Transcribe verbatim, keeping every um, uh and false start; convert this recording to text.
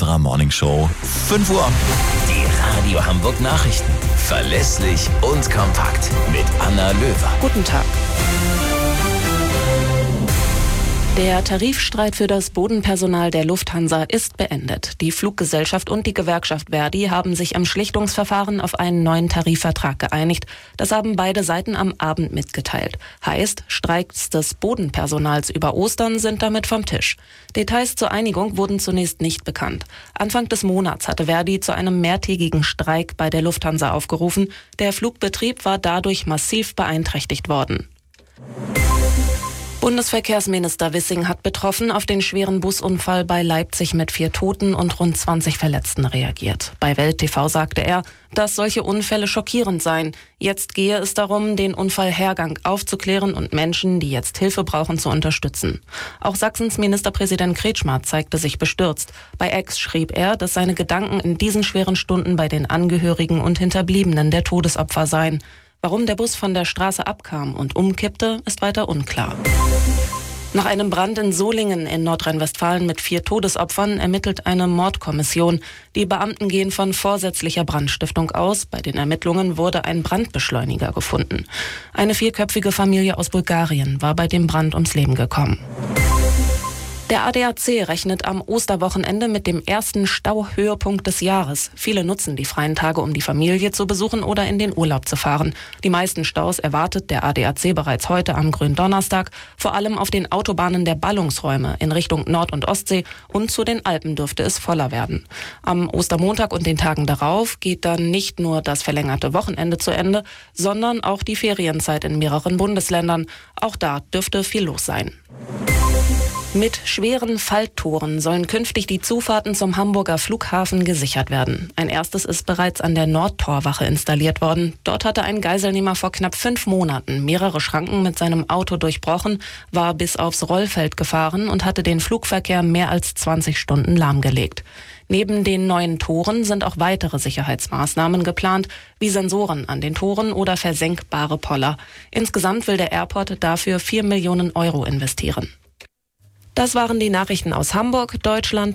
unserer Morningshow. fünf Uhr. Die Radio Hamburg Nachrichten. Verlässlich und kompakt. Mit Anna Löwer. Guten Tag. Der Tarifstreit für das Bodenpersonal der Lufthansa ist beendet. Die Fluggesellschaft und die Gewerkschaft Verdi haben sich am Schlichtungsverfahren auf einen neuen Tarifvertrag geeinigt. Das haben beide Seiten am Abend mitgeteilt. Heißt, Streiks des Bodenpersonals über Ostern sind damit vom Tisch. Details zur Einigung wurden zunächst nicht bekannt. Anfang des Monats hatte Verdi zu einem mehrtägigen Streik bei der Lufthansa aufgerufen. Der Flugbetrieb war dadurch massiv beeinträchtigt worden. Bundesverkehrsminister Wissing hat betroffen auf den schweren Busunfall bei Leipzig mit vier Toten und rund zwanzig Verletzten reagiert. Bei Welt T V sagte er, dass solche Unfälle schockierend seien. Jetzt gehe es darum, den Unfallhergang aufzuklären und Menschen, die jetzt Hilfe brauchen, zu unterstützen. Auch Sachsens Ministerpräsident Kretschmer zeigte sich bestürzt. Bei X schrieb er, dass seine Gedanken in diesen schweren Stunden bei den Angehörigen und Hinterbliebenen der Todesopfer seien. Warum der Bus von der Straße abkam und umkippte, ist weiter unklar. Nach einem Brand in Solingen in Nordrhein-Westfalen mit vier Todesopfern ermittelt eine Mordkommission. Die Beamten gehen von vorsätzlicher Brandstiftung aus. Bei den Ermittlungen wurde ein Brandbeschleuniger gefunden. Eine vierköpfige Familie aus Bulgarien war bei dem Brand ums Leben gekommen. Der A D A C rechnet am Osterwochenende mit dem ersten Stauhöhepunkt des Jahres. Viele nutzen die freien Tage, um die Familie zu besuchen oder in den Urlaub zu fahren. Die meisten Staus erwartet der A D A C bereits heute am Gründonnerstag, vor allem auf den Autobahnen der Ballungsräume in Richtung Nord- und Ostsee und zu den Alpen dürfte es voller werden. Am Ostermontag und den Tagen darauf geht dann nicht nur das verlängerte Wochenende zu Ende, sondern auch die Ferienzeit in mehreren Bundesländern. Auch da dürfte viel los sein. Mit schweren Falltoren sollen künftig die Zufahrten zum Hamburger Flughafen gesichert werden. Ein erstes ist bereits an der Nordtorwache installiert worden. Dort hatte ein Geiselnehmer vor knapp fünf Monaten mehrere Schranken mit seinem Auto durchbrochen, war bis aufs Rollfeld gefahren und hatte den Flugverkehr mehr als zwanzig Stunden lahmgelegt. Neben den neuen Toren sind auch weitere Sicherheitsmaßnahmen geplant, wie Sensoren an den Toren oder versenkbare Poller. Insgesamt will der Airport dafür vier Millionen Euro investieren. Das waren die Nachrichten aus Hamburg, Deutschland.